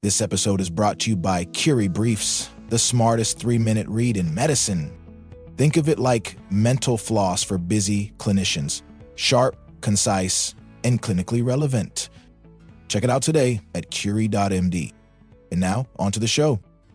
This episode is brought to you by Curie Briefs, the smartest 3-minute read in medicine. Think of it like mental floss for busy clinicians. Sharp, concise, and clinically relevant. Check it out today at curie.md. And now, on to the show.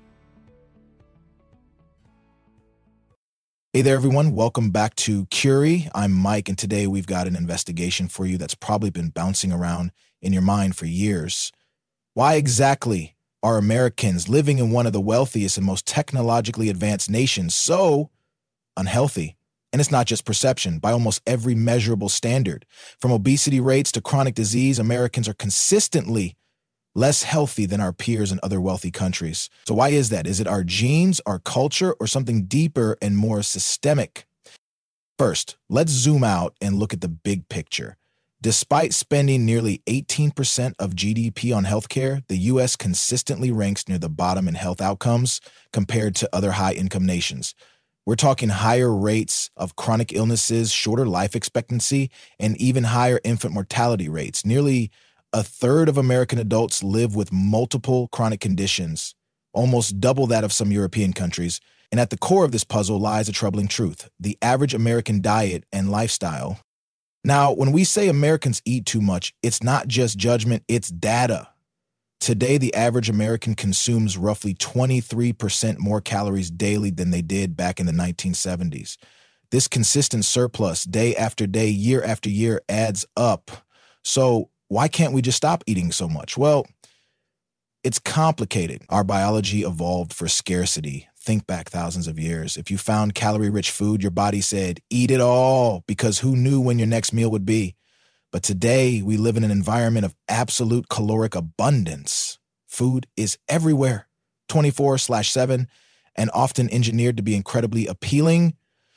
Hey there, everyone. Welcome back to Curie. I'm Mike, and today we've got an investigation for you that's probably been bouncing around in your mind for years. Why exactly are Americans living in one of the wealthiest and most technologically advanced nations so unhealthy? And it's not just perception. By almost every measurable standard, from obesity rates to chronic disease, Americans are consistently less healthy than our peers in other wealthy countries. So why is that? Is it our genes, our culture, or something deeper and more systemic? First, let's zoom out and look at the big picture. Despite spending nearly 18% of GDP on healthcare, the U.S. consistently ranks near the bottom in health outcomes compared to other high-income nations. We're talking higher rates of chronic illnesses, shorter life expectancy, and even higher infant mortality rates. Nearly a third of American adults live with multiple chronic conditions, almost double that of some European countries. And at the core of this puzzle lies a troubling truth: the average American diet and lifestyle. Now, when we say Americans eat too much, it's not just judgment, it's data. Today, the average American consumes roughly 23% more calories daily than they did back in the 1970s. This consistent surplus, day after day, year after year, adds up. So why can't we just stop eating so much? Well, it's complicated. Our biology evolved for scarcity. Think back thousands of years. If you found calorie-rich food, your body said, eat it all, because who knew when your next meal would be? But today, we live in an environment of absolute caloric abundance. Food is everywhere, 24/7, and often engineered to be incredibly appealing.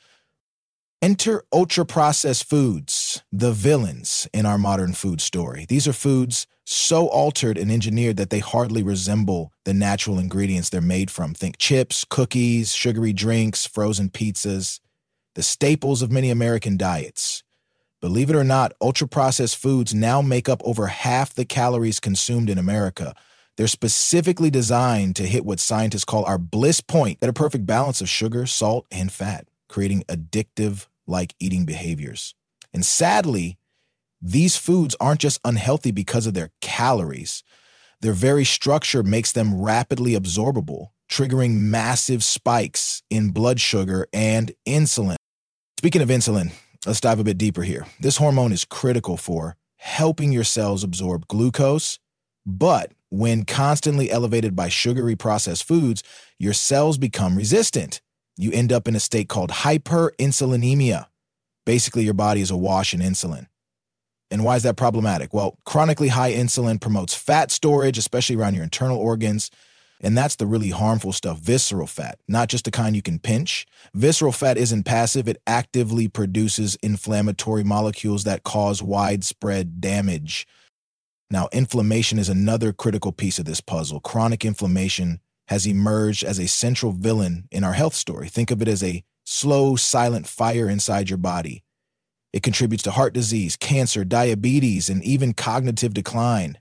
Enter ultra-processed foods, the villains in our modern food story. These are foods so altered and engineered that they hardly resemble the natural ingredients they're made from. Think chips, cookies, sugary drinks, frozen pizzas, the staples of many American diets. Believe it or not, ultra-processed foods now make up over half the calories consumed in America. They're specifically designed to hit what scientists call our bliss point, at a perfect balance of sugar, salt, and fat, creating addictive-like eating behaviors. And sadly, these foods aren't just unhealthy because of their calories. Their very structure makes them rapidly absorbable, triggering massive spikes in blood sugar and insulin. Speaking of insulin, let's dive a bit deeper here. This hormone is critical for helping your cells absorb glucose, but when constantly elevated by sugary processed foods, your cells become resistant. You end up in a state called hyperinsulinemia. Basically, your body is awash in insulin. And why is that problematic? Well, chronically high insulin promotes fat storage, especially around your internal organs. And that's the really harmful stuff, visceral fat, not just the kind you can pinch. Visceral fat isn't passive. It actively produces inflammatory molecules that cause widespread damage. Now, inflammation is another critical piece of this puzzle. Chronic inflammation has emerged as a central villain in our health story. Think of it as a slow, silent fire inside your body. It contributes to heart disease, cancer, diabetes, and even cognitive decline.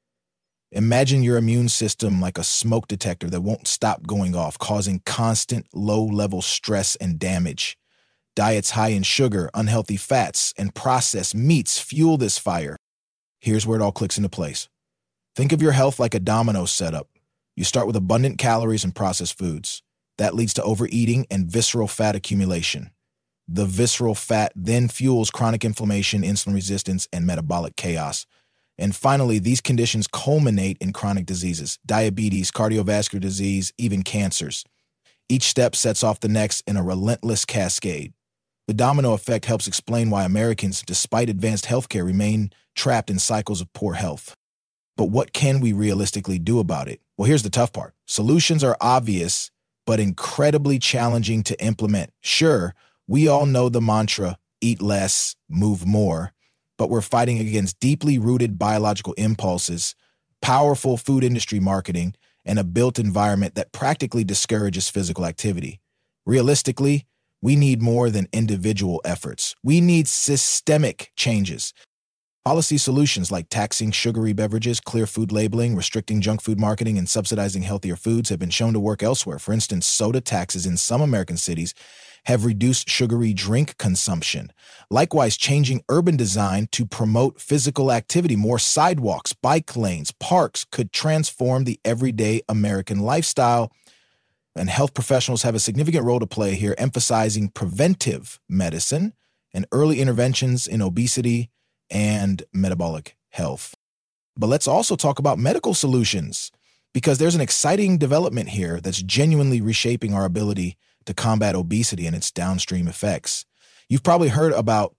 Imagine your immune system like a smoke detector that won't stop going off, causing constant low-level stress and damage. Diets high in sugar, unhealthy fats, and processed meats fuel this fire. Here's where it all clicks into place. Think of your health like a domino setup. You start with abundant calories and processed foods. That leads to overeating and visceral fat accumulation. The visceral fat then fuels chronic inflammation, insulin resistance, and metabolic chaos. And finally, these conditions culminate in chronic diseases: diabetes, cardiovascular disease, even cancers. Each step sets off the next in a relentless cascade. The domino effect helps explain why Americans, despite advanced healthcare, remain trapped in cycles of poor health. But what can we realistically do about it? Well, here's the tough part. Solutions are obvious, but incredibly challenging to implement. Sure, we all know the mantra, eat less, move more, but we're fighting against deeply rooted biological impulses, powerful food industry marketing, and a built environment that practically discourages physical activity. Realistically, we need more than individual efforts. We need systemic changes. Policy solutions like taxing sugary beverages, clear food labeling, restricting junk food marketing, and subsidizing healthier foods have been shown to work elsewhere. For instance, soda taxes in some American cities have reduced sugary drink consumption. Likewise, changing urban design to promote physical activity, more sidewalks, bike lanes, parks could transform the everyday American lifestyle. And health professionals have a significant role to play here, emphasizing preventive medicine and early interventions in obesity and metabolic health. But let's also talk about medical solutions, because there's an exciting development here that's genuinely reshaping our ability to combat obesity and its downstream effects. You've probably heard about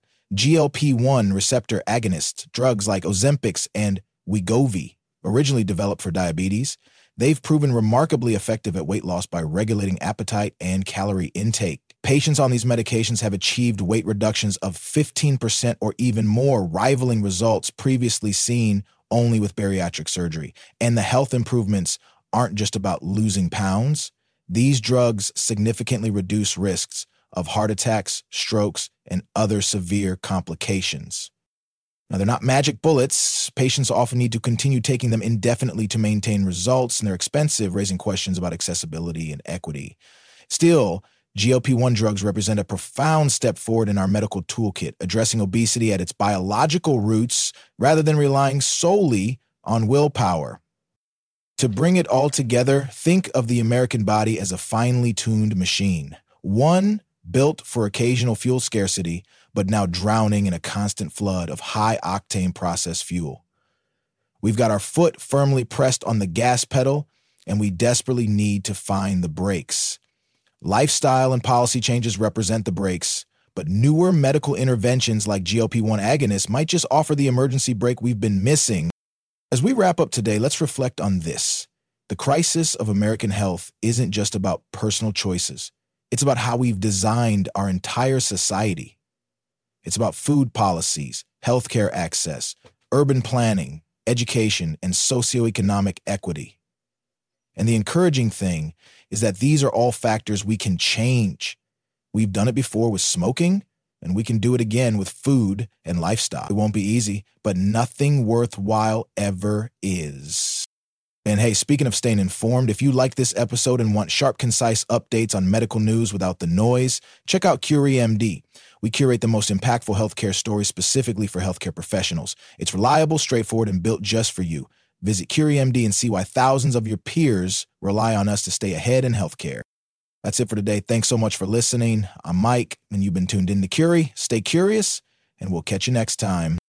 GLP-1 receptor agonists, drugs like Ozempic and Wegovy, originally developed for diabetes. They've proven remarkably effective at weight loss by regulating appetite and calorie intake. Patients on these medications have achieved weight reductions of 15% or even more, rivaling results previously seen only with bariatric surgery. And the health improvements aren't just about losing pounds. These drugs significantly reduce risks of heart attacks, strokes, and other severe complications. Now, they're not magic bullets. Patients often need to continue taking them indefinitely to maintain results, and they're expensive, raising questions about accessibility and equity. Still, GLP-1 drugs represent a profound step forward in our medical toolkit, addressing obesity at its biological roots rather than relying solely on willpower. To bring it all together, think of the American body as a finely tuned machine, one built for occasional fuel scarcity, but now drowning in a constant flood of high-octane processed fuel. We've got our foot firmly pressed on the gas pedal, and we desperately need to find the brakes. Lifestyle and policy changes represent the brakes, but newer medical interventions like GLP-1 agonists might just offer the emergency brake we've been missing. As we wrap up today, let's reflect on this. The crisis of American health isn't just about personal choices. It's about how we've designed our entire society. It's about food policies, healthcare access, urban planning, education, and socioeconomic equity. And the encouraging thing is that these are all factors we can change. We've done it before with smoking, and we can do it again with food and lifestyle. It won't be easy, but nothing worthwhile ever is. And hey, speaking of staying informed, if you like this episode and want sharp, concise updates on medical news without the noise, check out CurieMD. We curate the most impactful healthcare stories specifically for healthcare professionals. It's reliable, straightforward, and built just for you. Visit CurieMD and see why thousands of your peers rely on us to stay ahead in healthcare. That's it for today. Thanks so much for listening. I'm Mike, and you've been tuned in to Curie. Stay curious, and we'll catch you next time.